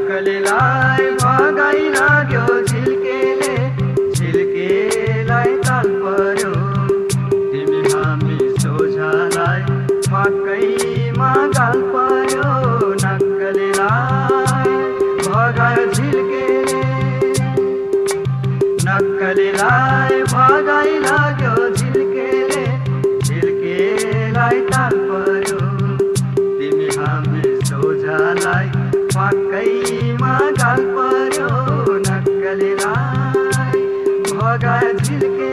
नक्कलीलाई भगाइ लाग्यो झिल्केले, झिल्केलाई ताल पर्यो। तिमी हामी सोझालाई वाकैमा गाल पर्यो। नक्कलीलाई भगायो झिल्केले, नक्कलीलाई भगाइ लाग्यो झिल्केले, झिल्केलाई ताल पर्यो। तिमी हामी सोझालाई वाकैमा गाल पर्यो। नक्कलीलाई भगायो झिल्केले।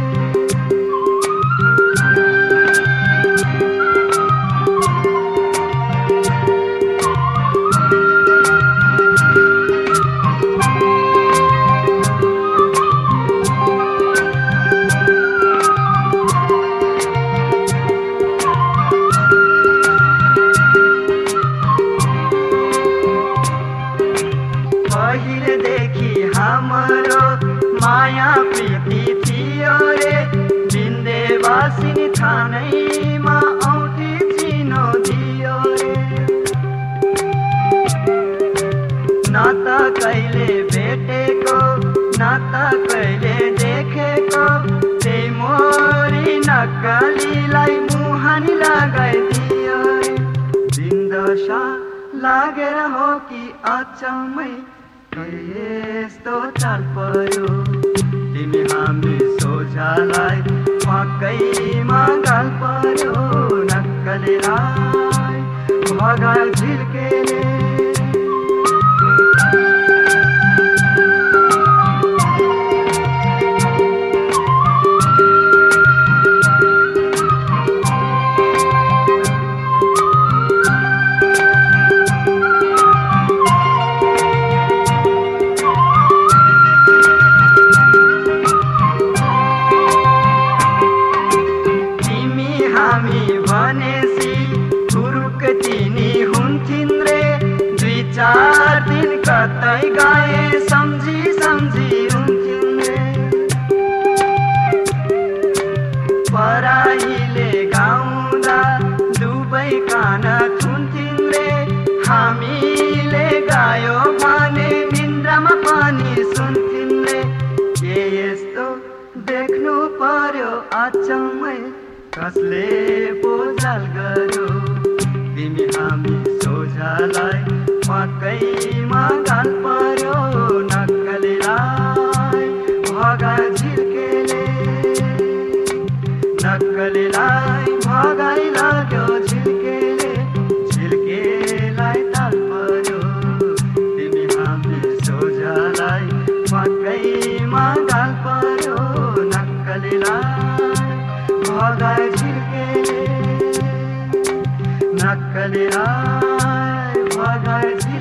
पहिलेदेखि हाम्रो माया प्रीति थियो रे, बिन्देवासिनी थानैमा औँठी चिनो दियो रे। न त कहिले भेटेको न त कहिले देखेको, त्यही मोरी नक्कलीलाई मुहानी लगाइदियो रे। दिनदशा लागेर हो कि अचम्मै यस्तो चाल पर्यो। तिमी हामी सोझालाई वाकैमा गाल पर्यो। नक्कलीलाई भगायो झिल्केले। हामी भनेसी हुरुक तिनी हुन्थिन् रे, 2-4 दिन कतै गए सम्झी सम्झी हुन्थिन् रे। पराईले गाउँदा दुबै कान थुन्थिन् रे, हामीले गायो भने निन्द्रामा पनि सुन्थिन् रे। के यस्तो देख्नु पर्यो अचम्मै, कसले पोजाल गर्यो। तिमी हामी सोझालाई वाकैमा गाल पर्यो। नक्कलीलाई भगायो झिल्केले, नक्कलीलाई भगाइ लाग्यो झिल्केले, झिल्केलाई ताल पर्यो। तिमी हामी सोझालाई वाकैमा गाल पर्यो। नक्कलीलाई भगायो झिल्केले, नक्कलीलाई भगायो झिल्केले।